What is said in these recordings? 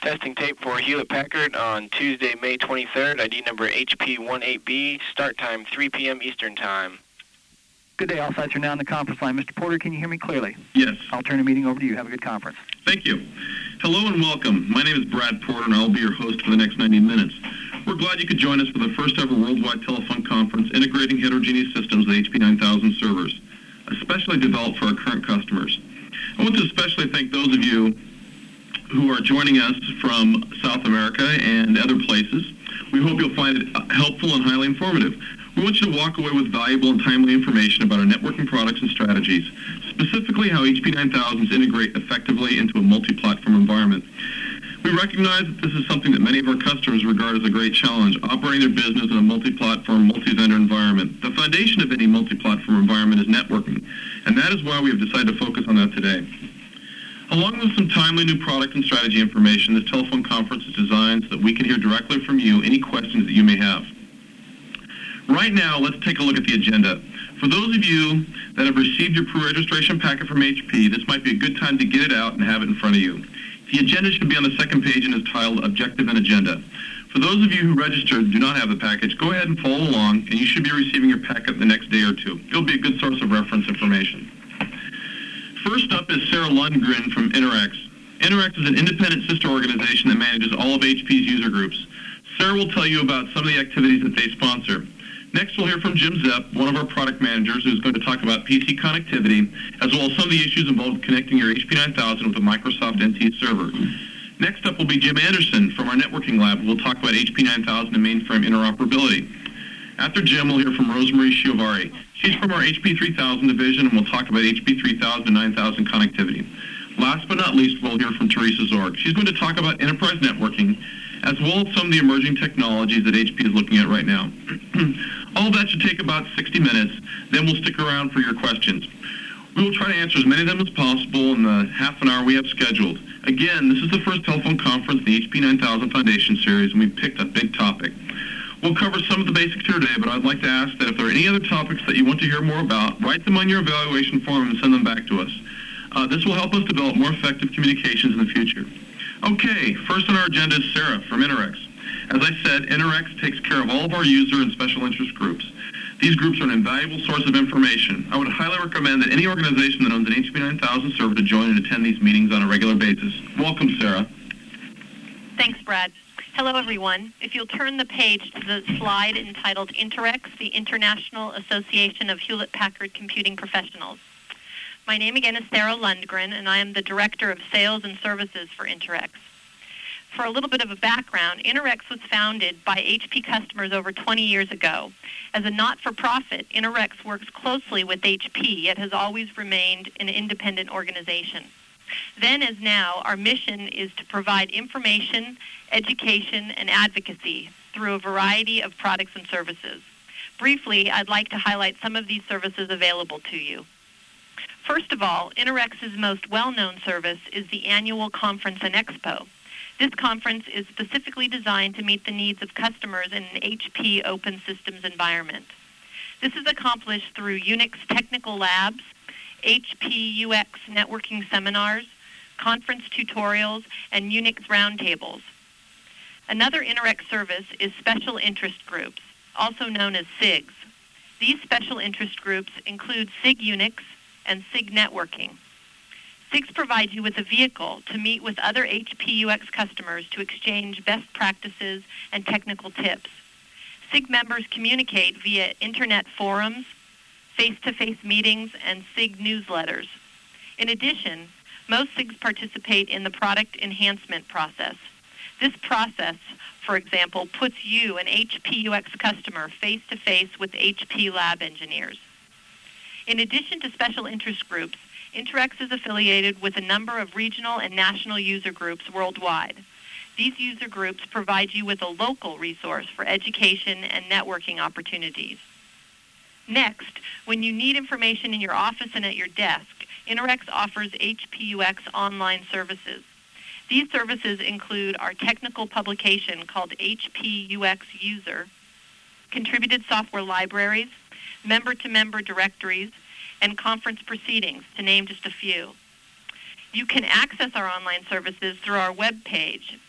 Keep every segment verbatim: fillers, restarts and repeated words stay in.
Testing tape for Hewlett-Packard on Tuesday, May twenty-third, I D number H P eighteen B, start time three p.m. Eastern Time. Good day, all sites are now on the conference line. Mister Porter, can you hear me clearly? Yes. I'll turn the meeting over to you. Have a good conference. Thank you. Hello and welcome. My name is Brad Porter, and I'll be your host for the next ninety minutes. We're glad you could join us for the first ever worldwide telephone conference integrating heterogeneous systems with H P nine thousand servers, especially developed for our current customers. I want to especially thank those of you who are joining us from South America and other places. We hope you'll find it helpful and highly informative. We want you to walk away with valuable and timely information about our networking products and strategies, specifically how H P nine thousands integrate effectively into a multi-platform environment. We recognize that this is something that many of our customers regard as a great challenge, operating their business in a multi-platform, multi-vendor environment. The foundation of any multi-platform environment is networking, and that is why we have decided to focus on that today. Along with some timely new product and strategy information, this telephone conference is designed so that we can hear directly from you any questions that you may have. Right now, let's take a look at the agenda. For those of you that have received your pre-registration packet from H P, this might be a good time to get it out and have it in front of you. The agenda should be on the second page and is titled Objective and Agenda. For those of you who registered and do not have the package, go ahead and follow along, and you should be receiving your packet the next day or two. It'll be a good source of reference information. First up is Sarah Lundgren from Interx. Interx is an independent sister organization that manages all of H P's user groups. Sarah will tell you about some of the activities that they sponsor. Next, we'll hear from Jim Zepp, one of our product managers, who's going to talk about P C connectivity, as well as some of the issues involved connecting your H P nine thousand with a Microsoft N T server. Next up will be Jim Anderson from our networking lab, who will talk about H P nine thousand and mainframe interoperability. After Jim, we'll hear from Rosemarie Shiovari. She's from our H P three thousand division, and we'll talk about H P three thousand and nine thousand connectivity. Last but not least, we'll hear from Teresa Zorg. She's going to talk about enterprise networking, as well as some of the emerging technologies that H P is looking at right now. All of that should take about sixty minutes, then we'll stick around for your questions. We will try to answer as many of them as possible in the half an hour we have scheduled. Again, this is the first telephone conference in the H P nine thousand Foundation Series, and we've picked a big topic. We'll cover some of the basics here today, but I'd like to ask that if there are any other topics that you want to hear more about, write them on your evaluation form and send them back to us. Uh, this will help us develop more effective communications in the future. Okay, first on our agenda is Sarah from Interx. As I said, Interx takes care of all of our user and special interest groups. These groups are an invaluable source of information. I would highly recommend that any organization that owns an H P nine thousand server to join and attend these meetings on a regular basis. Welcome, Sarah. Thanks, Brad. Hello, everyone. If you'll turn the page to the slide entitled Interx, the International Association of Hewlett-Packard Computing Professionals. My name again is Sarah Lundgren, and I am the Director of Sales and Services for Interx. For a little bit of a background, Interx was founded by H P customers over twenty years ago. As a not-for-profit, Interx works closely with H P, yet has always remained an independent organization. Then as now, our mission is to provide information, education, and advocacy through a variety of products and services. Briefly, I'd like to highlight some of these services available to you. First of all, Interx's most well-known service is the annual Conference and Expo. This conference is specifically designed to meet the needs of customers in an H P open systems environment. This is accomplished through Unix technical labs, H P U X networking seminars, conference tutorials, and Unix roundtables. Another Interx service is special interest groups, also known as S I Gs. These special interest groups include S I G Unix and S I G networking. S I Gs provide you with a vehicle to meet with other H P U X customers to exchange best practices and technical tips. S I G members communicate via internet forums, face-to-face meetings, and S I G newsletters. In addition, most S I Gs participate in the product enhancement process. This process, for example, puts you, an H P U X customer, face-to-face with H P lab engineers. In addition to special interest groups, Interx is affiliated with a number of regional and national user groups worldwide. These user groups provide you with a local resource for education and networking opportunities. Next, when you need information in your office and at your desk, Interx offers H P U X online services. These services include our technical publication called H P U X User, contributed software libraries, member-to-member directories, and conference proceedings, to name just a few. You can access our online services through our web page,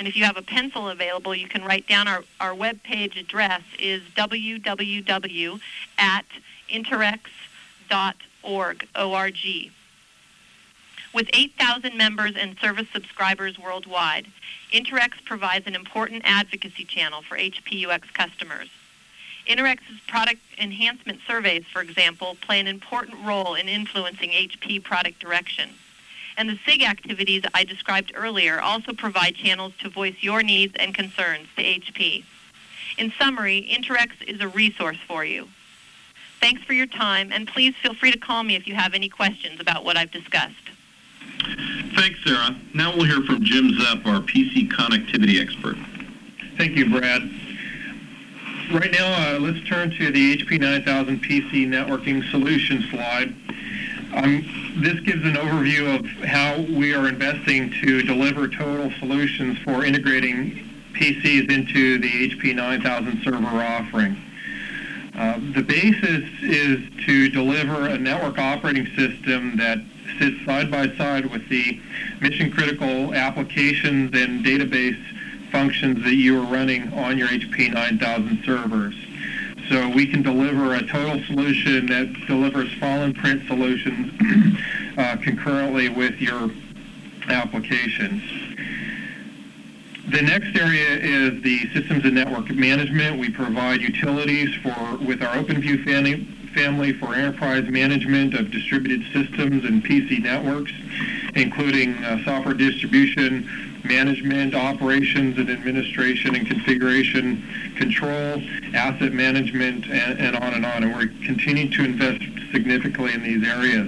And if you have a pencil available, you can write down our, our webpage address is w w w at interrex dot org, O R G. With eight thousand members and service subscribers worldwide, Interrex provides an important advocacy channel for H P U X customers. Interrex's product enhancement surveys, for example, play an important role in influencing H P product direction. And the S I G activities I described earlier also provide channels to voice your needs and concerns to H P. In summary, Interrex is a resource for you. Thanks for your time, and please feel free to call me if you have any questions about what I've discussed. Thanks, Sarah. Now we'll hear from Jim Zepp, our P C connectivity expert. Thank you, Brad. Right now, uh, let's turn to the H P nine thousand P C networking solution slide. Um, this gives an overview of how we are investing to deliver total solutions for integrating P Cs into the H P nine thousand server offering. Uh, the basis is to deliver a network operating system that sits side by side with the mission-critical applications and database functions that you are running on your H P nine thousand servers. So we can deliver a total solution that delivers file and print solutions uh, concurrently with your applications. The next area is the systems and network management. We provide utilities for with our OpenView family, family for enterprise management of distributed systems and P C networks, including uh, software distribution, management, operations and administration and configuration control, asset management, and, and on and on. And we're continuing to invest significantly in these areas.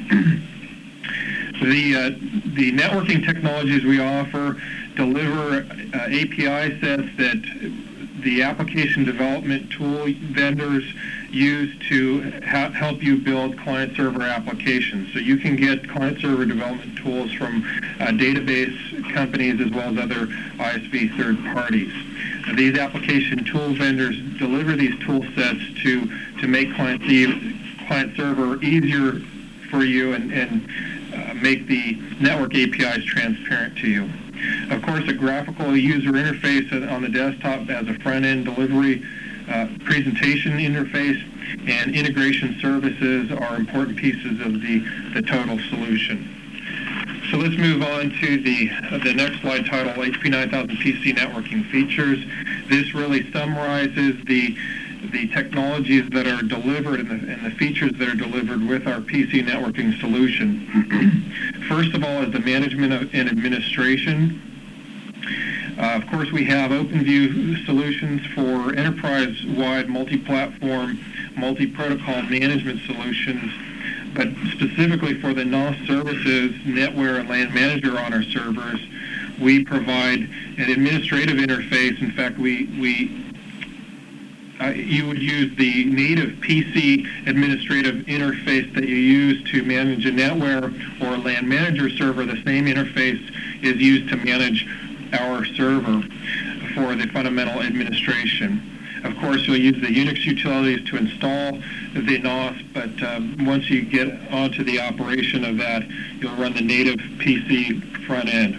the, uh, the networking technologies we offer deliver uh, A P I sets that the application development tool vendors use to ha- help you build client-server applications. So you can get client-server development tools from uh, database companies as well as other I S V third parties. Uh, these application tool vendors deliver these tool sets to, to make client client-server easier for you and, and uh, make the network A P Is transparent to you. Of course, a graphical user interface on the desktop as a front-end delivery uh, presentation interface and integration services are important pieces of the, the total solution. So let's move on to the, uh, the next slide titled H P nine thousand P C networking features. This really summarizes the the technologies that are delivered and the, and the features that are delivered with our P C networking solution. First of all is the management of, and administration. Uh, of course, we have OpenView solutions for enterprise-wide multi-platform, multi-protocol management solutions, but specifically for the N O S services, NetWare, and LAN Manager on our servers, we provide an administrative interface. In fact, we, we Uh, you would use the native P C administrative interface that you use to manage a NetWare or a LAN Manager server. The same interface is used to manage our server for the fundamental administration. Of course, you'll use the Unix utilities to install the N O S, but um, once you get onto the operation of that, you'll run the native P C front end.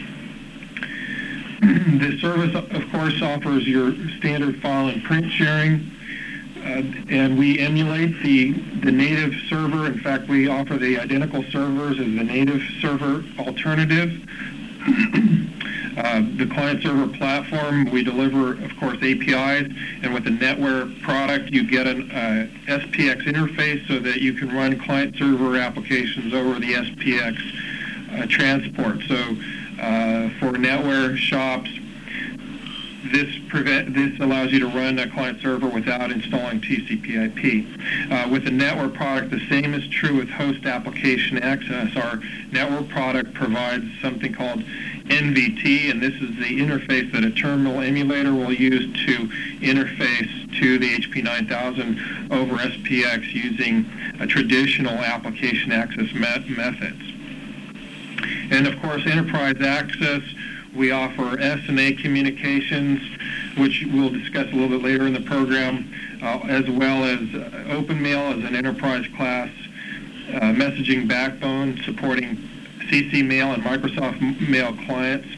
The service, of course, offers your standard file and print sharing, uh, and we emulate the, the native server. In fact, we offer the identical servers as the native server alternative. uh, the client-server platform, we deliver, of course, A P Is, and with the NetWare product, you get an uh, S P X interface so that you can run client-server applications over the S P X uh, transport. So Uh, for NetWare shops, this prevent this allows you to run a client server without installing T C P I P. Uh, with the NetWare product, the same is true with host application access. Our NetWare product provides something called N V T, and this is the interface that a terminal emulator will use to interface to the H P nine thousand over S P X using a traditional application access met- methods. And of course, enterprise access, we offer S N A communications, which we'll discuss a little bit later in the program, uh, as well as uh, OpenMail as an enterprise class uh, messaging backbone supporting C C Mail and Microsoft Mail clients.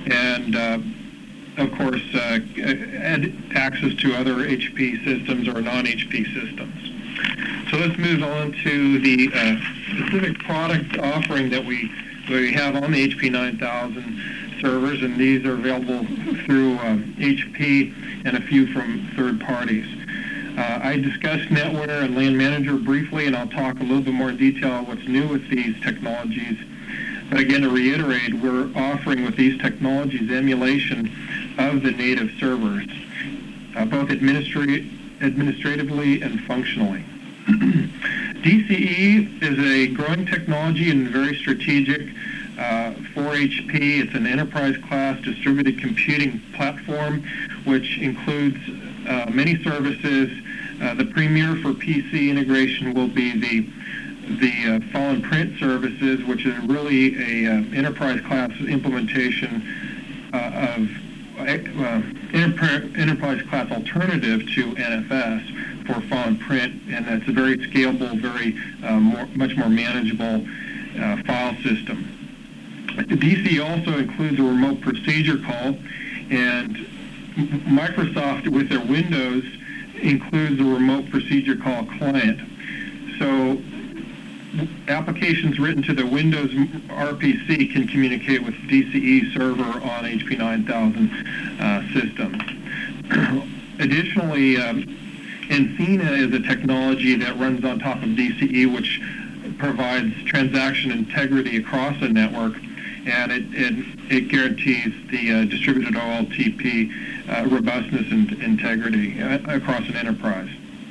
and uh, of course, uh, add access to other H P systems or non-H P systems. So let's move on to the uh, specific product offering that we we have on the H P nine thousand servers, and these are available through um, H P and a few from third parties. Uh, I discussed NetWare and LAN Manager briefly, and I'll talk a little bit more in detail on what's new with these technologies. But again, to reiterate, we're offering with these technologies emulation of the native servers, uh, both administra- administratively and functionally. D C E is a growing technology and very strategic uh, for H P. It's an enterprise-class distributed computing platform, which includes uh, many services. Uh, the premier for P C integration will be the the uh, file and print services, which is really a uh, enterprise-class implementation uh, of uh, enter- enterprise-class alternative to N F S for file and print, and it's a very scalable, very uh, more, much more manageable uh, file system. The D C E also includes a remote procedure call, and Microsoft, with their Windows, includes a remote procedure call client. So applications written to the Windows R P C can communicate with D C E server on H P nine thousand uh, systems. Additionally, um, Encina is a technology that runs on top of D C E, which provides transaction integrity across a network, and it, it, it guarantees the uh, distributed O L T P uh, robustness and integrity uh, across an enterprise.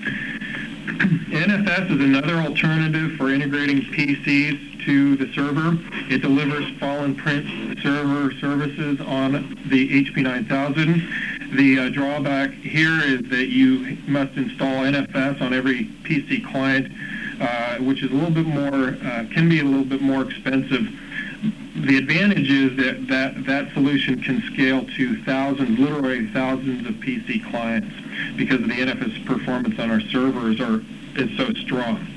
N F S is another alternative for integrating P Cs to the server. It delivers file and print server services on the H P nine thousand. The uh, drawback here is that you must install N F S on every P C client, uh, which is a little bit more, uh, can be a little bit more expensive. The advantage is that, that that solution can scale to thousands, literally thousands of P C clients, because of the N F S performance on our servers are is so strong.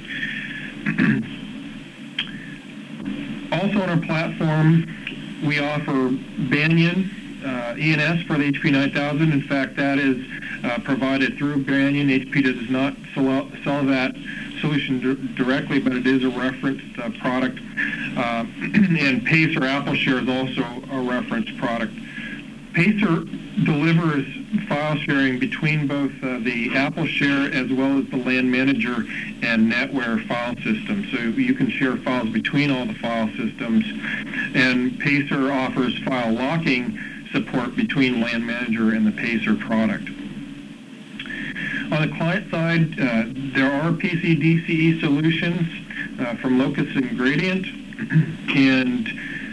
Also on our platform, we offer Banyan uh, E N S for the H P nine thousand. In fact, that is uh, provided through Banyan. H P does not sell, sell that solution d- directly, but it is a referenced uh, product. Uh, and Pacer AppleShare is also a referenced product. Pacer delivers file sharing between both uh, the AppleShare as well as the LAN Manager and NetWare file systems. So you can share files between all the file systems. And Pacer offers file locking support between LAN Manager and the Pacer product. On the client side, uh, there are P C D C E solutions uh, from Locus and Gradient. And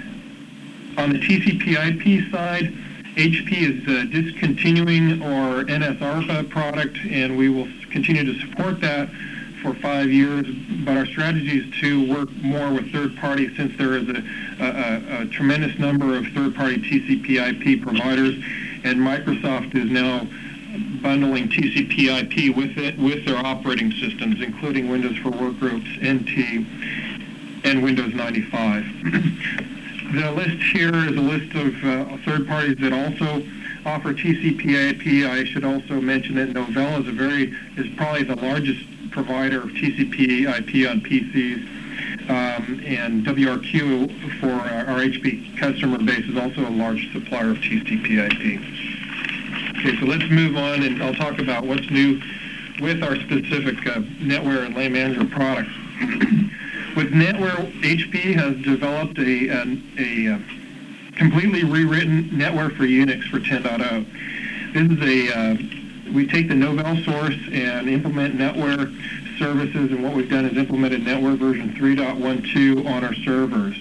on the T C P I P side, H P is uh, discontinuing our N S A R P A product, and we will continue to support that for five years. But our strategy is to work more with third parties, since there is a, a, a tremendous number of third-party T C P I P providers, and Microsoft is now bundling T C P I P with it with their operating systems, including Windows for Workgroups, N T, and Windows ninety-five. The list here is a list of uh, third parties that also offer T C P I P. I should also mention that Novell is a very is probably the largest provider of T C P I P on P Cs, um, and W R Q for our, our H P customer base is also a large supplier of T C P I P. Okay, so let's move on, and I'll talk about what's new with our specific uh, NetWare and LAN Manager products. With NetWare, H P has developed a, a, a completely rewritten NetWare for Unix for ten point oh. This is a, uh, we take the Novell source and implement NetWare services, and what we've done is implemented NetWare version three point twelve on our servers.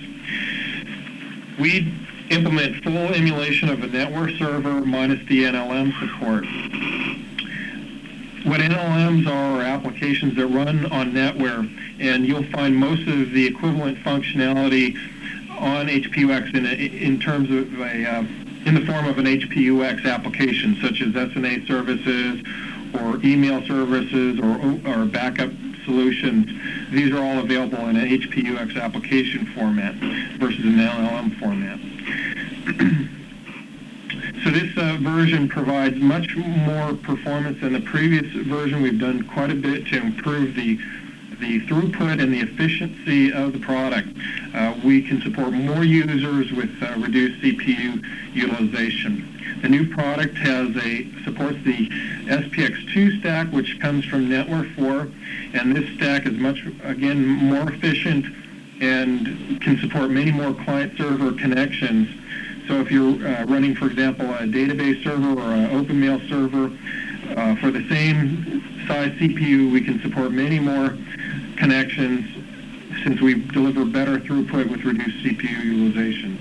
We implement full emulation of a NetWare server minus the N L M support. What N L Ms are are applications that run on NetWare, and you'll find most of the equivalent functionality on H P U X in, a, in terms of a, uh, in the form of an H P U X application, such as S N A services or email services or, or backup solutions. These are all available in an H P U X application format versus an N L M format. uh, version provides much more performance than the previous version. We've done quite a bit to improve the the throughput and the efficiency of the product. Uh, we can support more users with uh, reduced C P U utilization. The new product has a supports the S P X two stack, which comes from NetWare four, and this stack is much, again, more efficient and can support many more client-server connections. So if you're uh, running, for example, a database server or an OpenMail server, uh, for the same size C P U, we can support many more connections since we deliver better throughput with reduced C P U utilization.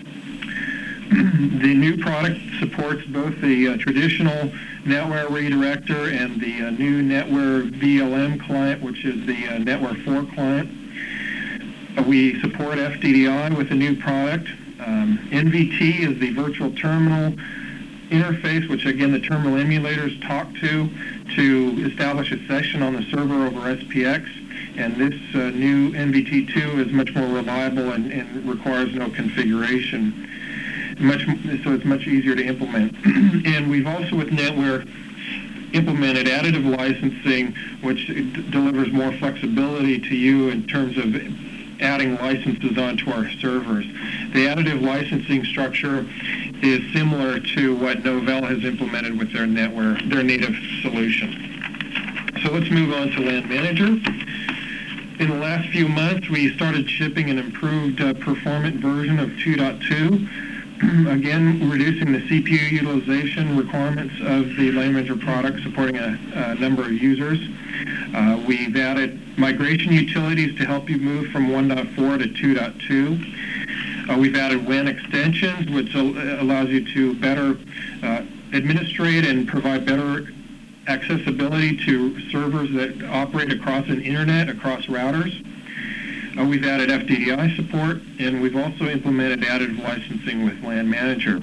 The new product supports both the uh, traditional NetWare redirector and the uh, new NetWare V L M client, which is the uh, NetWare four client. Uh, we support F D D I with the new product. Um, N V T is the virtual terminal interface, which again the terminal emulators talk to to establish a session on the server over S P X. And this uh, new N V T two is much more reliable and, and requires no configuration. Much, so it's much easier to implement. And we've also, with NetWare, implemented additive licensing, which d- delivers more flexibility to you in terms of adding licenses onto our servers. The additive licensing structure is similar to what Novell has implemented with their NetWare, their native solution. So let's move on to LAN Manager. In the last few months, we started shipping an improved uh, performant version of two point two. Again, reducing the C P U utilization requirements of the LAN Manager product, supporting a, a number of users. Uh, we've added migration utilities to help you move from one point four to two point two. Uh, we've added W A N extensions, which al- allows you to better uh, administrate and provide better accessibility to servers that operate across an internet, across routers. Uh, we've added F D D I support, and we've also implemented additive licensing with LAN Manager.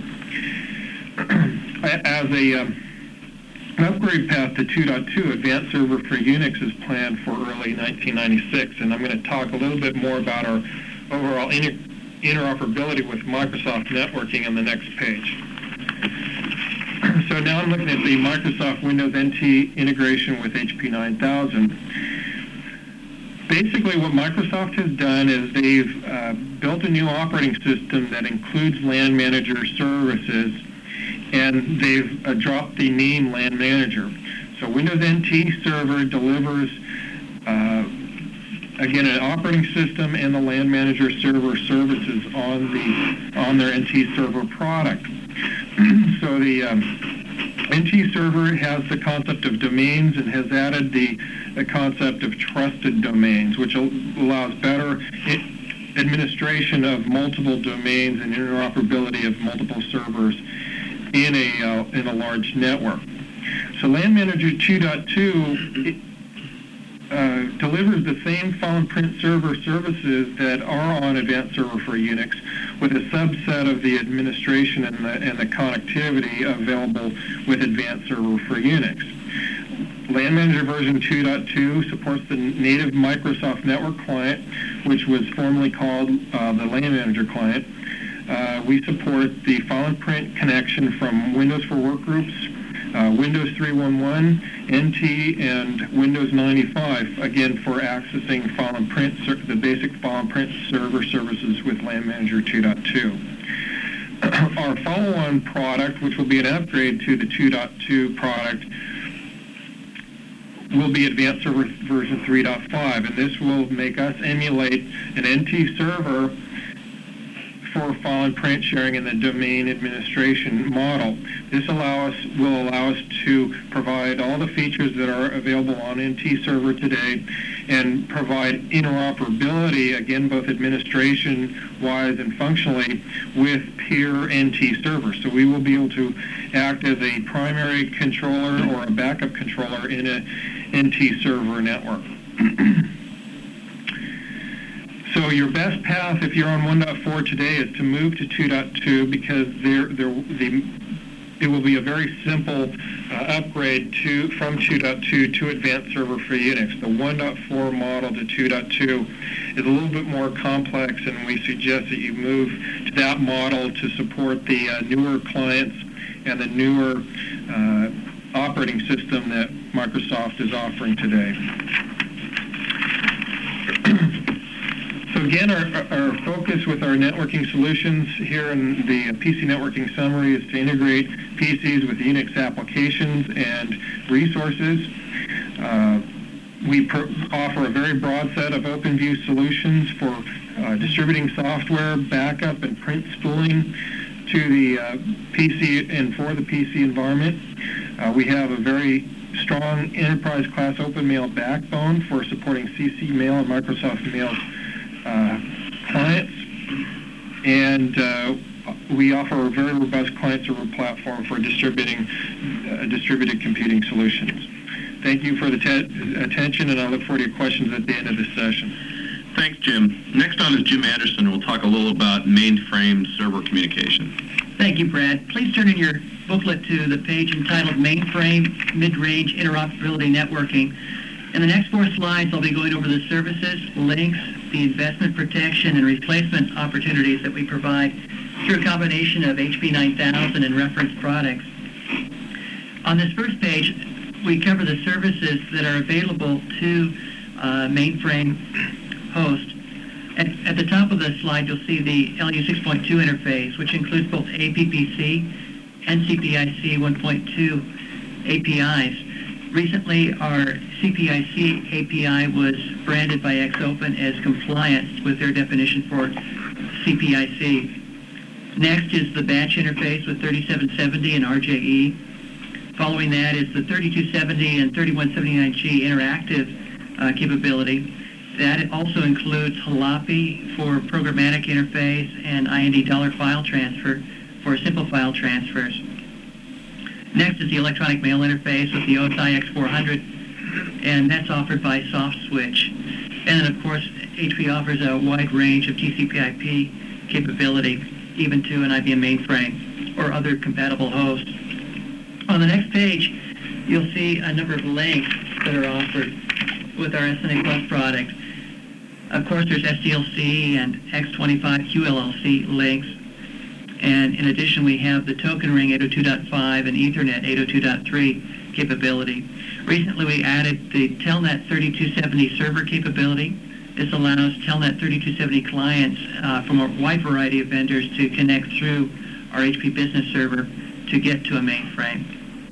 As a um, an upgrade path to two point two, Advanced Server for Unix is planned for early nineteen ninety-six, and I'm going to talk a little bit more about our overall inter- interoperability with Microsoft networking on the next page. So now I'm looking at the Microsoft Windows N T integration with H P nine thousand. Basically, what Microsoft has done is they've uh, built a new operating system that includes LAN Manager services, and they've uh, dropped the name LAN Manager. So Windows N T Server delivers, uh, again, an operating system and the LAN Manager server services on the on their N T Server product. So the um, N T Server has the concept of domains and has added the, the concept of trusted domains, which al- allows better I- administration of multiple domains and interoperability of multiple servers in a uh, in a large network. So LAN Manager two point two uh, delivers the same file and print server services that are on Advanced Server for Unix, with a subset of the administration and the, and the connectivity available with Advanced Server for Unix. LAN Manager version two point two supports the native Microsoft Network client, which was formerly called uh, the LAN Manager client. Uh, we support the file and print connection from Windows for Workgroups, uh, Windows three point eleven, N T, and Windows ninety-five, again for accessing file and print, the basic file and print server services with LAN Manager two point two. Our follow-on product, which will be an upgrade to the two point two product, will be Advanced Server version three point five, and this will make us emulate an N T server for file and print sharing in the domain administration model. This allow us, will allow us to provide all the features that are available on N T Server today and provide interoperability, again, both administration-wise and functionally, with peer N T servers. So we will be able to act as a primary controller or a backup controller in a N T server network. So your best path, if you're on one point four today, is to move to two point two because there, there, the, it will be a very simple uh, upgrade to from two point two to Advanced Server for Unix. The one point four model to two point two is a little bit more complex, and we suggest that you move to that model to support the uh, newer clients and the newer uh, operating system that Microsoft is offering today. So again, our, our focus with our networking solutions here in the P C networking summary is to integrate P Cs with Unix applications and resources. Uh, we pro- offer a very broad set of OpenView solutions for uh, distributing software, backup, and print spooling to the uh, P C and for the P C environment. Uh, we have a very strong enterprise-class OpenMail backbone for supporting C C Mail and Microsoft Mail uh, clients, and uh, we offer a very robust client-server platform for distributing uh, distributed computing solutions. Thank you for the te- attention, and I look forward to your questions at the end of this session. Thanks, Jim. Next on is Jim Anderson, who will talk a little about mainframe server communication. Thank you, Brad. Please turn in your booklet to the page entitled Mainframe Mid-Range Interoperability Networking. In the next four slides, I'll be going over the services, links, the investment protection, and replacement opportunities that we provide through a combination of H P nine thousand and reference products. On this first page, we cover the services that are available to uh, mainframe host. At, at the top of the slide, you'll see the L U six point two interface, which includes both A P P C and C P I C one point two A P Is. Recently, our C P I C A P I was branded by Xopen as compliant with their definition for C P I C. Next is the batch interface with thirty-seven seventy and R J E. Following that is the thirty-two seventy and thirty-one seventy-nine G interactive uh, capability. That also includes Halapi for programmatic interface and I N D dollar file transfer for simple file transfers. Next is the electronic mail interface with the O S I X four hundred, and that's offered by SoftSwitch. And then, of course, H P offers a wide range of T C P I P capability, even to an I B M mainframe or other compatible hosts. On the next page, you'll see a number of links that are offered with our S N A Plus products. Of course, there's S D L C and X twenty-five Q L L C links. And in addition, we have the Token Ring eight oh two dot five and Ethernet eight oh two dot three capability. Recently, we added the Telnet thirty-two seventy server capability. This allows Telnet thirty-two seventy clients uh, from a wide variety of vendors to connect through our H P Business Server to get to a mainframe.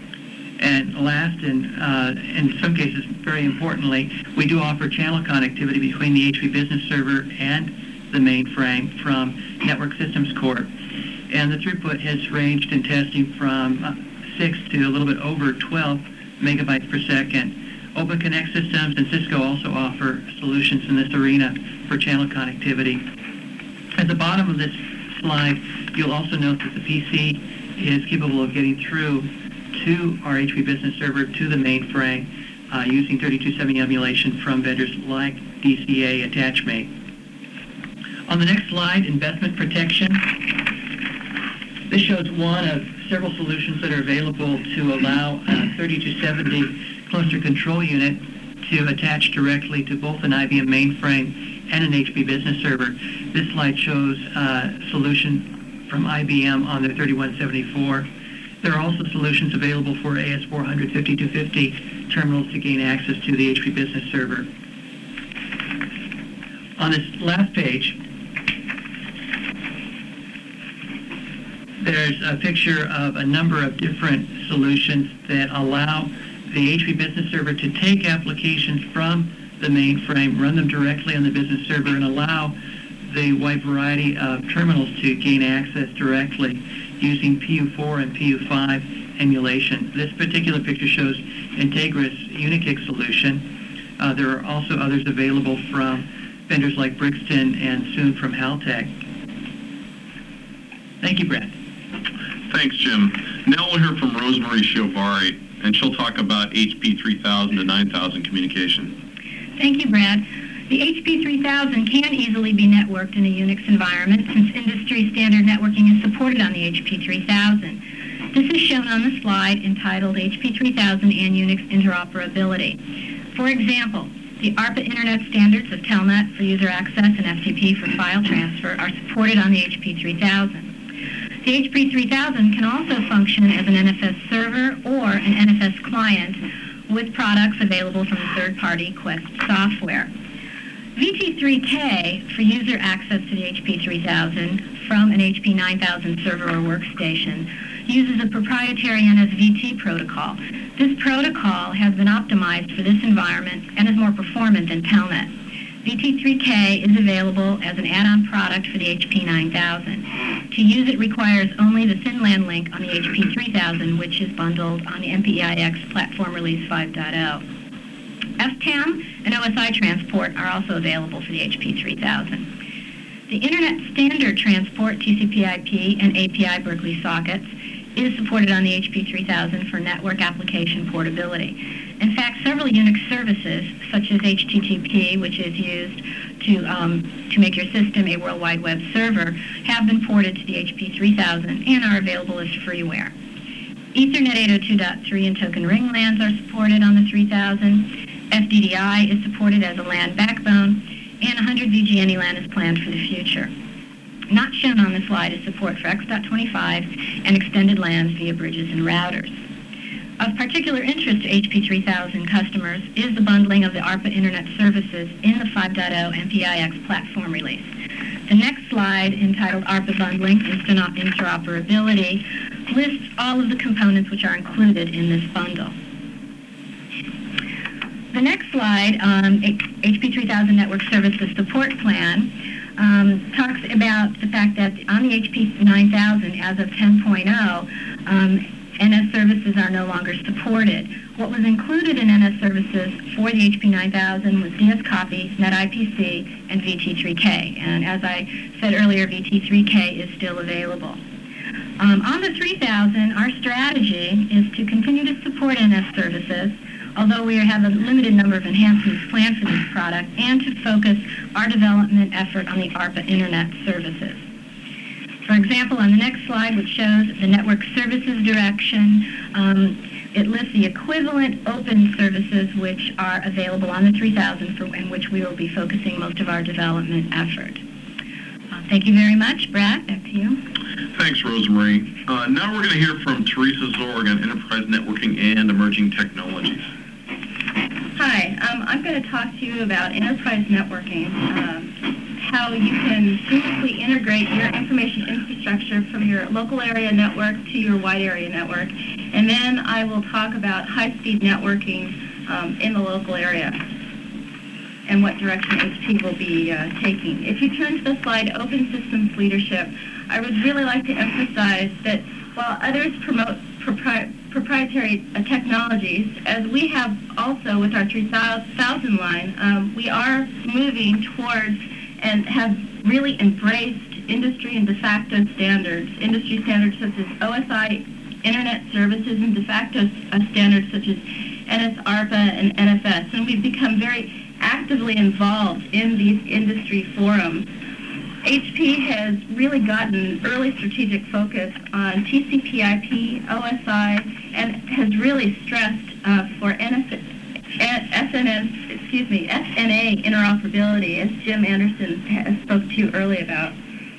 And last, and uh, in some cases very importantly, we do offer channel connectivity between the H P Business Server and the mainframe from Network Systems Corp. And the throughput has ranged in testing from uh, six to a little bit over twelve megabytes per second. Open Connect Systems and Cisco also offer solutions in this arena for channel connectivity. At the bottom of this slide, you'll also note that the P C is capable of getting through to our H P Business Server to the mainframe uh, using thirty-two seventy emulation from vendors like D C A Attachmate. On the next slide, investment protection. This shows one of several solutions that are available to allow a thirty-two seventy cluster control unit to attach directly to both an I B M mainframe and an H P Business Server. This slide shows a solution from I B M on their thirty-one seventy-four. There are also solutions available for A S four hundred fifty-two fifty terminals to gain access to the H P Business Server. On this last page, there's a picture of a number of different solutions that allow the H P Business Server to take applications from the mainframe, run them directly on the business server, and allow the wide variety of terminals to gain access directly using P U four and P U five emulation. This particular picture shows Integris Unikix solution. Uh, there are also others available from vendors like Brixton and soon from Haltech. Thank you, Brad. Thanks, Jim. Now we'll hear from Rosemary Shiovari, and she'll talk about H P three thousand to nine thousand communication. Thank you, Brad. The H P three thousand can easily be networked in a Unix environment since industry standard networking is supported on the H P three thousand. This is shown on the slide entitled H P three thousand and Unix Interoperability. For example, the ARPA Internet standards of Telnet for user access and F T P for file transfer are supported on the H P three thousand. The H P three thousand can also function as an N F S server or an N F S client with products available from third-party Quest software. V T three K, for user access to the H P three thousand from an H P nine thousand server or workstation, uses a proprietary N S V T protocol. This protocol has been optimized for this environment and is more performant than Telnet. V T three K is available as an add-on product for the H P nine thousand. To use it requires only the Thin LAN link on the H P three thousand, which is bundled on the M P I X Platform Release five point oh. F TAM and O S I transport are also available for the H P three thousand. The Internet Standard Transport T C P I P and A P I Berkeley sockets is supported on the H P three thousand for network application portability. In fact, several Unix services, such as H T T P, which is used to, um, to make your system a World Wide Web server, have been ported to the H P three thousand and are available as freeware. Ethernet eight oh two dot three and Token Ring LANs are supported on the three thousand. F D D I is supported as a LAN backbone, and one hundred V G N E LAN is planned for the future. Not shown on the slide is support for X twenty-five and extended LANs via bridges and routers. Of particular interest to H P three thousand customers is the bundling of the ARPA Internet services in the five point oh M P I X platform release. The next slide, entitled ARPA Bundling Instant Interoperability, lists all of the components which are included in this bundle. The next slide, um, H P three thousand Network Services Support Plan, um, talks about the fact that on the H P nine thousand, as of ten point oh, um, N S services are no longer supported. What was included in N S services for the H P nine thousand was D S copy, Net I P C, and V T three K. And as I said earlier, V T three K is still available. Um, on the three thousand, our strategy is to continue to support N S services, although we have a limited number of enhancements planned for this product, and to focus our development effort on the ARPA Internet services. For example, on the next slide, which shows the network services direction, um, it lists the equivalent open services which are available on the three thousand, for in which we will be focusing most of our development effort. Uh, thank you very much. Brad, back to you. Thanks, Rosemarie. Uh, now we're going to hear from Teresa Zorg on enterprise networking and emerging technologies. Hi, um, I'm going to talk to you about enterprise networking, um, how you can seamlessly integrate your information infrastructure from your local area network to your wide area network. And then I will talk about high-speed networking um, in the local area and what direction H P will be uh, taking. If you turn to the slide, Open Systems Leadership, I would really like to emphasize that while others promote propri- proprietary uh, technologies, as we have also with our three thousand line, um, we are moving towards and have really embraced industry and de facto standards, industry standards such as O S I Internet Services and de facto uh, standards such as N S ARPA and N F S. And we've become very actively involved in these industry forums. H P has really gotten early strategic focus on T C P I P, O S I, and has really stressed uh, for N F S N S, excuse me, S N A interoperability, as Jim Anderson has spoke to you earlier about.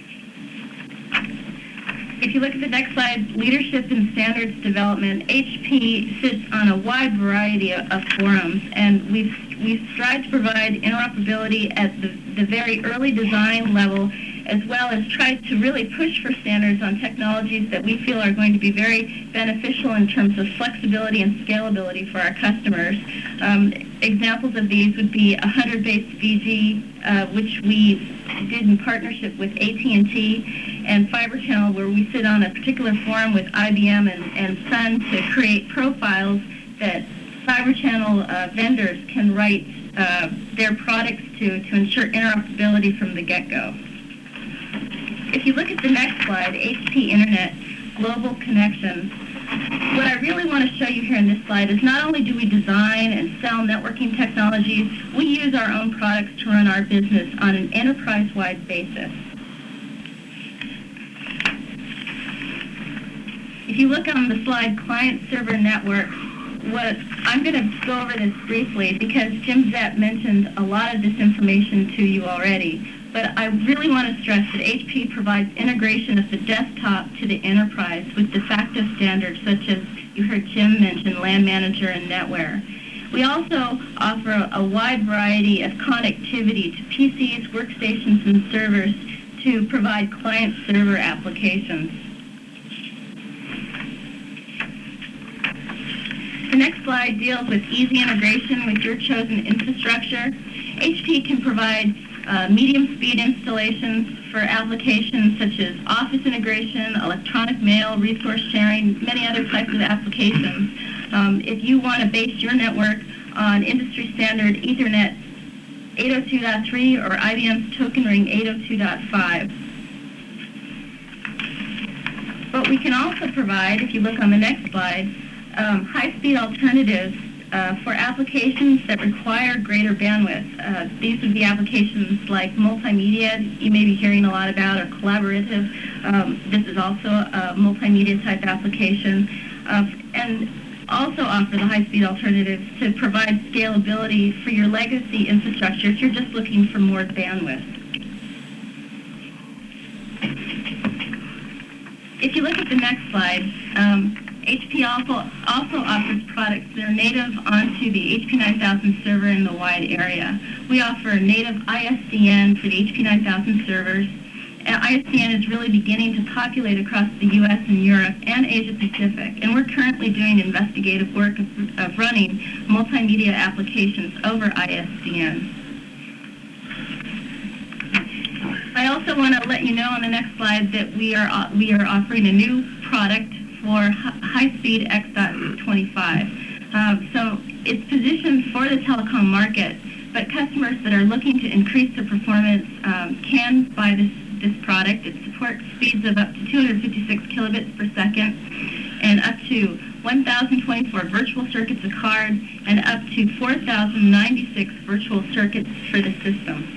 If you look at the next slide, leadership in standards development, H P sits on a wide variety of, of forums, and we've we strive to provide interoperability at the, the very early design level, as well as try to really push for standards on technologies that we feel are going to be very beneficial in terms of flexibility and scalability for our customers. Um, examples of these would be one hundred base V G, uh, which we did in partnership with A T and T, and Fiber Channel, where we sit on a particular forum with I B M and, and Sun to create profiles that Fiber Channel uh, vendors can write uh, their products to, to ensure interoperability from the get-go. If you look at the next slide, H P Internet Global Connections, what I really want to show you here in this slide is not only do we design and sell networking technologies, we use our own products to run our business on an enterprise-wide basis. If you look on the slide, client-server network, what I'm going to go over this briefly because Jim Zepp mentioned a lot of this information to you already. but I really want to stress that H P provides integration of the desktop to the enterprise with de facto standards such as you heard Jim mention, LAN Manager and NetWare. We also offer a wide variety of connectivity to P Cs, workstations, and servers to provide client-server applications. The next slide deals with easy integration with your chosen infrastructure. H P can provide uh, medium-speed installations for applications such as office integration, electronic mail, resource sharing, many other types of applications. Um, if you want to base your network on industry standard Ethernet eight oh two dot three or I B M's Token Ring eight oh two dot five. But we can also provide, if you look on the next slide, um, high-speed alternatives uh, for applications that require greater bandwidth. Uh, these would be applications like multimedia, you may be hearing a lot about, or collaborative. Um, this is also a multimedia type application. Uh, and also offer the high-speed alternatives to provide scalability for your legacy infrastructure if you're just looking for more bandwidth. If you look at the next slide, um, H P also, also offers products that are native onto the H P nine thousand server in the wide area. We offer native I S D N for the H P nine thousand servers. I S D N is really beginning to populate across the U S and Europe and Asia Pacific, and we're currently doing investigative work of, of running multimedia applications over I S D N. I also want to let you know on the next slide that we are uh, we are offering a new product for high-speed X twenty-five. Um, so it's positioned for the telecom market, but customers that are looking to increase their performance um, can buy this this product. It supports speeds of up to two hundred fifty-six kilobits per second and up to one thousand twenty-four virtual circuits a card and up to four thousand ninety-six virtual circuits for the system.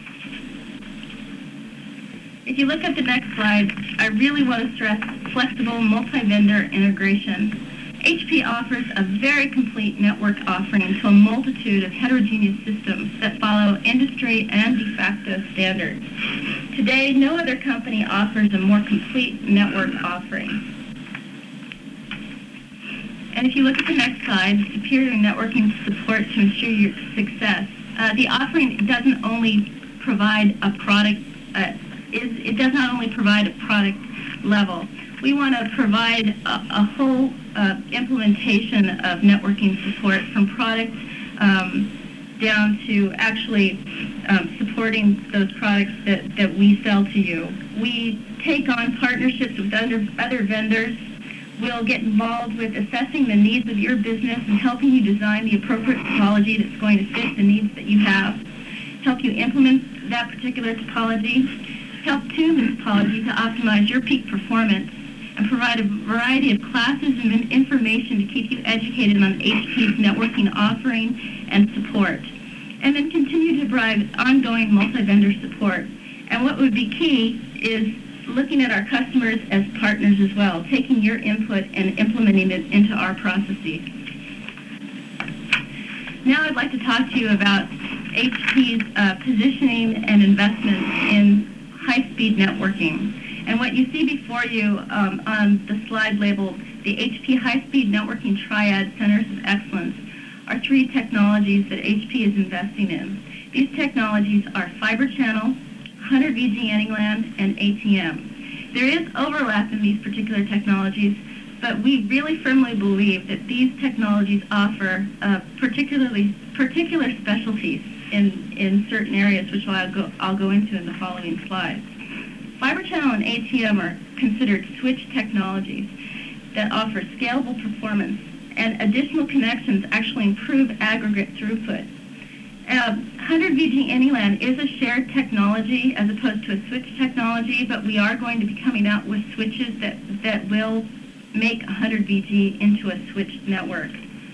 If you look at the next slide, I really want to stress flexible multi-vendor integration. H P offers a very complete network offering to a multitude of heterogeneous systems that follow industry and de facto standards. Today, no other company offers a more complete network offering. And if you look at the next slide, superior networking support to ensure your success. Uh, the offering doesn't only provide a product, uh, is, it does not only provide a product level. We want to provide a, a whole uh, implementation of networking support from product um, down to actually um, supporting those products that, that we sell to you. We take on partnerships with other, other vendors. We'll get involved with assessing the needs of your business and helping you design the appropriate topology that's going to fit the needs that you have, help you implement that particular topology, help tune the topology to optimize your peak performance, and provide a variety of classes and information to keep you educated on H P's networking offering and support. And then continue to provide ongoing multi-vendor support. And what would be key is looking at our customers as partners as well, taking your input and implementing it into our processes. Now I'd like to talk to you about H P's uh, positioning and investments in high-speed networking. And what you see before you um, on the slide labeled the H P High-Speed Networking Triad Centers of Excellence are three technologies that H P is investing in. These technologies are fiber channel, one hundred V G Anyland, and A T M. There is overlap in these particular technologies, but we really firmly believe that these technologies offer uh, particularly particular specialties in, in certain areas, which I'll go, I'll go into in the following slides. Fiber channel and A T M are considered switch technologies that offer scalable performance, and additional connections actually improve aggregate throughput. Uh, one hundred V G Anyland is a shared technology as opposed to a switch technology, but we are going to be coming out with switches that, that will make one hundred V G into a switched network.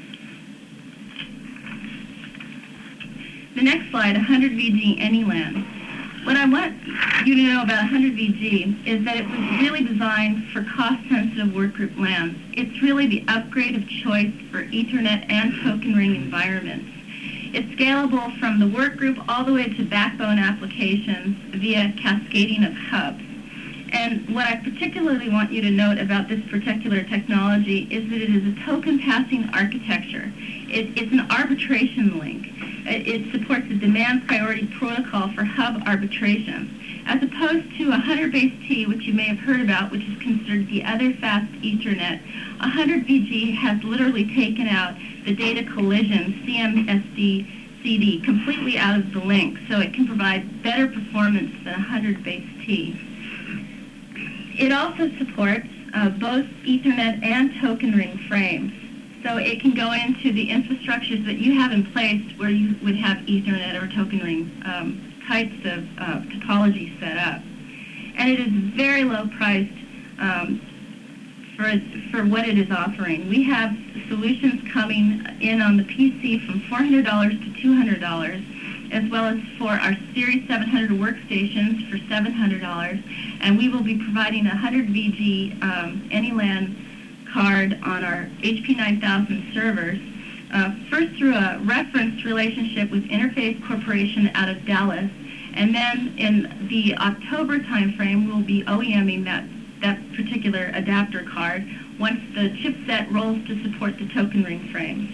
The next slide, one hundred V G Anyland. What I want you to know about one hundred V G is that it was really designed for cost-sensitive workgroup LANs. It's really the upgrade of choice for Ethernet and token ring environments. It's scalable from the work group all the way to backbone applications via cascading of hubs. And what I particularly want you to note about this particular technology is that it is a token passing architecture. It, it's an arbitration link. It, it supports the demand priority protocol for hub arbitration, as opposed to one hundred base T, which you may have heard about, which is considered the other fast Ethernet. one hundred B G has literally taken out the data collision, C M S D, C D, completely out of the link, so it can provide better performance than one hundred base T. It also supports uh, both Ethernet and token ring frames. So it can go into the infrastructures that you have in place where you would have Ethernet or token ring um, types of uh, topologies set up. And it is very low priced um, for, for what it is offering. We have solutions coming in on the P C from four hundred dollars to two hundred dollars, as well as for our Series seven hundred workstations for seven hundred dollars. And we will be providing a one hundred V G um, AnyLAN card on our H P nine thousand servers, uh, first through a reference relationship with Interface Corporation out of Dallas, and then in the October timeframe, we'll be OEMing that, that particular adapter card once the chipset rolls to support the token ring frames.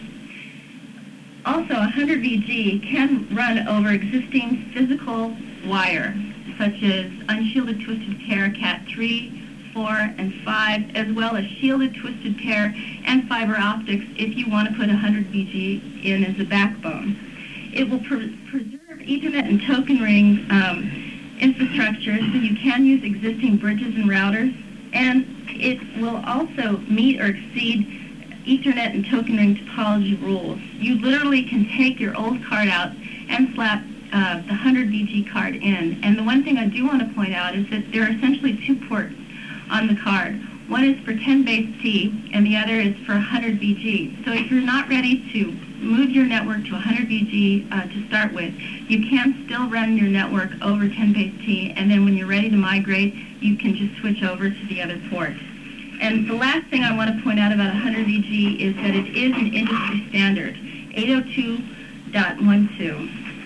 Also, one hundred V G can run over existing physical wire, such as unshielded twisted pair Cat three, four, and five, as well as shielded twisted pair and fiber optics if you want to put one hundred V G in as a backbone. It will pre- preserve Ethernet and token ring um, infrastructure, so you can use existing bridges and routers, and it will also meet or exceed Ethernet and token ring topology rules. You literally can take your old card out and slap uh, the one hundred V G card in. And the one thing I do want to point out is that there are essentially two ports on the card. One is for ten base T, and the other is for one hundred V G. So if you're not ready to move your network to one hundred V G uh, to start with, you can still run your network over ten base T, and then when you're ready to migrate, you can just switch over to the other port. And the last thing I want to point out about one hundred V G is that it is an industry standard, eight oh two dot twelve.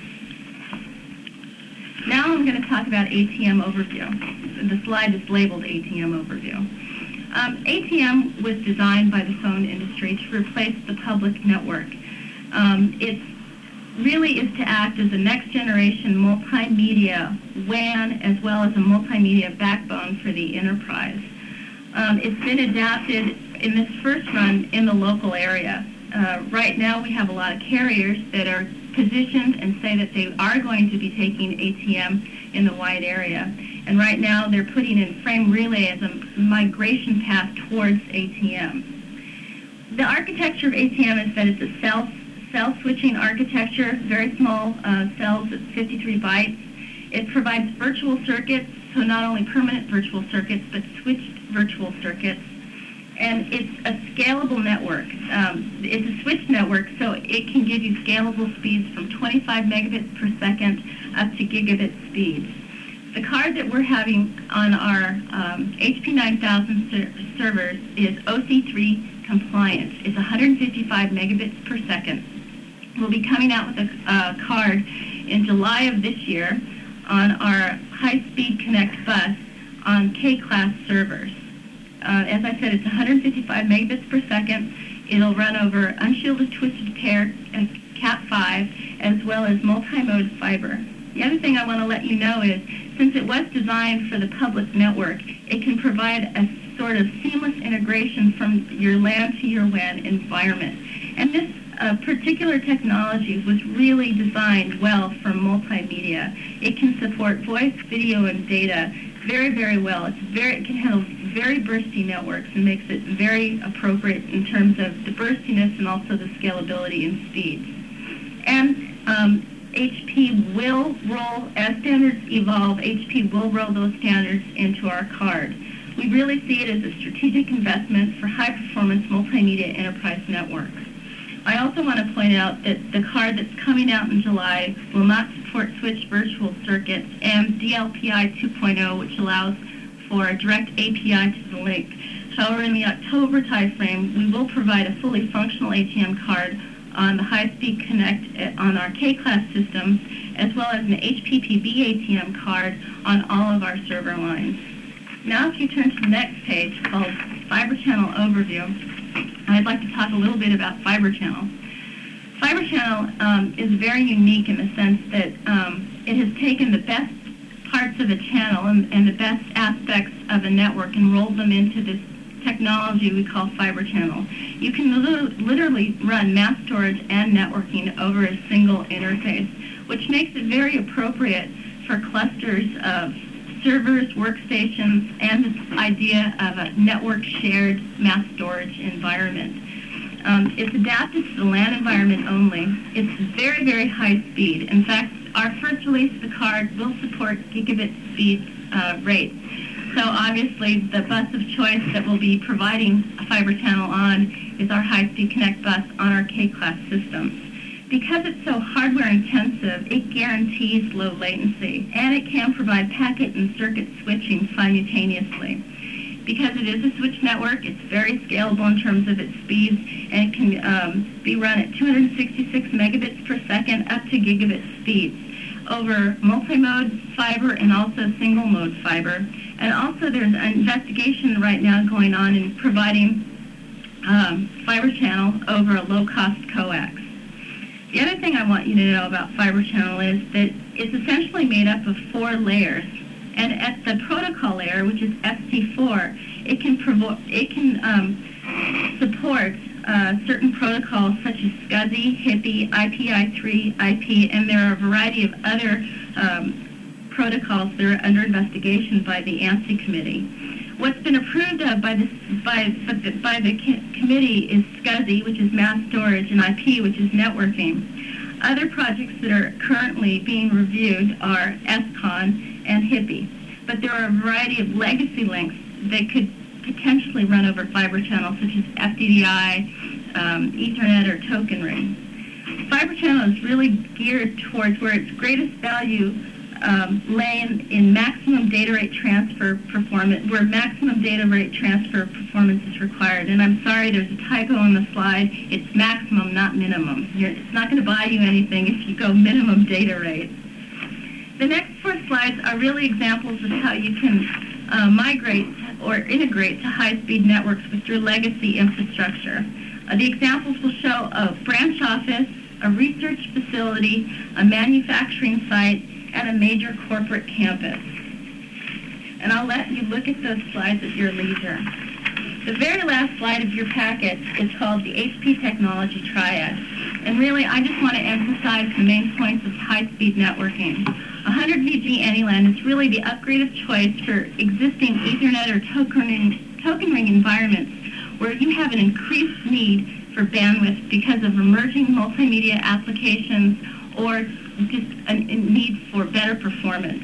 Now I'm going to talk about A T M overview. The slide is labeled A T M overview. Um, A T M was designed by the phone industry to replace the public network. Um, it really is to act as a next generation multimedia W A N as well as a multimedia backbone for the enterprise. Um, it's been adapted in this first run in the local area. Uh, right now we have a lot of carriers that are positioned and say that they are going to be taking A T M in the wide area. And right now they're putting in frame relay as a migration path towards A T M. The architecture of A T M is that it's a cell, cell switching architecture, very small uh, cells at fifty-three bytes. It provides virtual circuits, so not only permanent virtual circuits, but switched virtual circuits. And it's a scalable network. Um, it's a switched network, so it can give you scalable speeds from twenty-five megabits per second up to gigabit speeds. The card that we're having on our um, H P nine thousand ser- servers is O C three compliant. It's one hundred fifty-five megabits per second. We'll be coming out with a uh, card in July of this year on our high-speed connect bus on K-class servers. Uh, as I said, it's one hundred fifty-five megabits per second. It'll run over unshielded twisted pair uh, Cat five as well as multi-mode fiber. The other thing I want to let you know is, since it was designed for the public network, it can provide a sort of seamless integration from your LAN to your W A N environment. And this uh, particular technology was really designed well for multimedia. It can support voice, video, and data very, very well. It's very, it can handle very bursty networks and makes it very appropriate in terms of the burstiness and also the scalability and speeds. And um, H P will roll, as standards evolve, H P will roll those standards into our card. We really see it as a strategic investment for high-performance multimedia enterprise networks. I also want to point out that the card that's coming out in July will not support switched virtual circuits and D L P I two point oh, which allows for a direct A P I to the link. However, in the October timeframe, we will provide a fully functional A T M card on the High-Speed Connect on our K-Class systems, as well as an H P P B A T M card on all of our server lines. Now if you turn to the next page called Fiber Channel Overview, I'd like to talk a little bit about Fiber Channel. Fiber Channel um, is very unique in the sense that um, it has taken the best parts of a channel and, and the best aspects of a network and rolled them into this technology we call Fiber Channel. You can li- literally run mass storage and networking over a single interface, which makes it very appropriate for clusters of servers, workstations, and this idea of a network shared mass storage environment. Um, it's adapted to the LAN environment only. It's very, very high speed. In fact, our first release of the card will support gigabit speed uh, rates. So obviously, the bus of choice that we'll be providing a fiber channel on is our high-speed connect bus on our K-Class systems. Because it's so hardware intensive, it guarantees low latency, and it can provide packet and circuit switching simultaneously. Because it is a switch network, it's very scalable in terms of its speeds, and it can um, be run at two hundred sixty-six megabits per second up to gigabit speeds over multi-mode fiber and also single-mode fiber. And also there's an investigation right now going on in providing um, fiber channel over a low-cost coax. The other thing I want you to know about fiber channel is that it's essentially made up of four layers. And at the protocol layer, which is F C four, it can provo- it can um, support uh, certain protocols such as SCSI, HIPPY, I P i three, I P, and there are a variety of other um, protocols that are under investigation by the ANSI committee. What's been approved of by, this, by, by the committee is SCSI, which is mass storage, and I P, which is networking. Other projects that are currently being reviewed are S CON and HIPPY. But there are a variety of legacy links that could potentially run over fiber channels, such as F D D I, um, Ethernet, or Token Ring. Fiber channel is really geared towards where its greatest value um, lay in, in maximum data rate transfer performance, where maximum data rate transfer performance is required. And I'm sorry, there's a typo on the slide. It's maximum, not minimum. You're, it's not going to buy you anything if you go minimum data rate. The next four slides are really examples of how you can uh, migrate or integrate to high-speed networks with your legacy infrastructure. Uh, the examples will show a branch office, a research facility, a manufacturing site, and a major corporate campus. And I'll let you look at those slides at your leisure. The very last slide of your packet is called the H P Technology Triad. And really, I just want to emphasize the main points of high-speed networking. one hundred V G AnyLAN is really the upgrade of choice for existing Ethernet or token ring, token ring environments where you have an increased need for bandwidth because of emerging multimedia applications or just a, a need for better performance.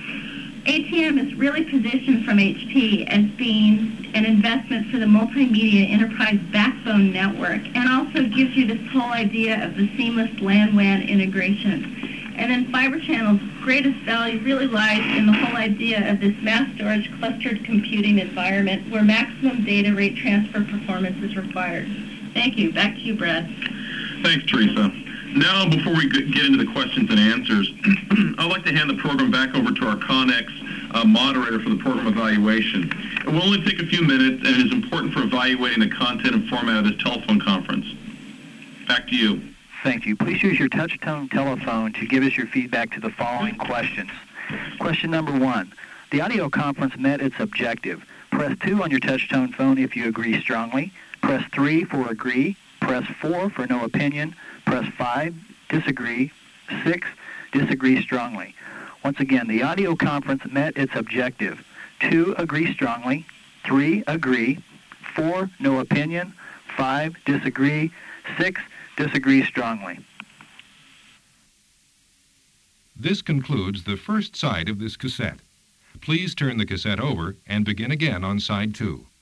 A T M is really positioned from H P as being an investment for the multimedia enterprise backbone network, and also gives you this whole idea of the seamless LAN WAN integration. And then Fiber Channel's greatest value really lies in the whole idea of this mass storage clustered computing environment where maximum data rate transfer performance is required. Thank you. Back to you, Brad. Thanks, Teresa. Now, before we get into the questions and answers, I'd like to hand the program back over to our Connex uh, moderator for the program evaluation. It will only take a few minutes, and it is important for evaluating the content and format of this telephone conference. Back to you. Thank you. Please use your touch-tone telephone to give us your feedback to the following questions. Question number one. The audio conference met its objective. Press two on your touch-tone phone if you agree strongly. Press three for agree. Press four for no opinion. Press five, disagree. six, disagree strongly. Once again, the audio conference met its objective. two, agree strongly. three, agree. four, no opinion. five, disagree. six, disagree strongly. This concludes the first side of this cassette. Please turn the cassette over and begin again on side two.